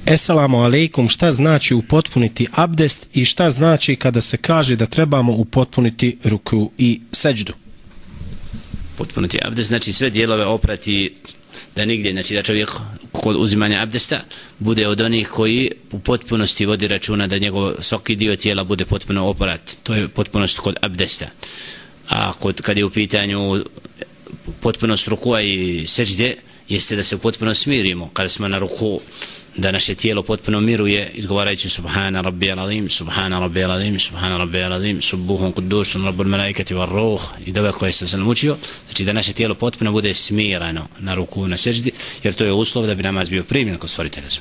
Esselamu alejkum, šta znači upotpuniti abdest i šta znači kada se kaže da trebamo upotpuniti ruku i seđdu? Potpunuti abdest znači sve dijelove oprati, da nigdje, znači da čovjek kod uzimanja abdesta bude od onih koji u potpunosti vodi računa da njegov svaki dio tijela bude potpuno oprat. To je potpunost kod abdesta. A kad je u pitanju potpunost rukua i seđde, jeste da se potpuno smirimo kada smo na ruku, da naše tijelo potpuno miruje izgovarajući subhana rabbijal azim, subhana rabbijal azim, subhana rabbijal azim, subuhun kudusun rabbul malaikati var ruh i dove koje sam učio. Znači da naše tijelo potpuno bude smirano na ruku, na seđdi, jer to je uslov da bi namaz bio primljen kod stvoritelja.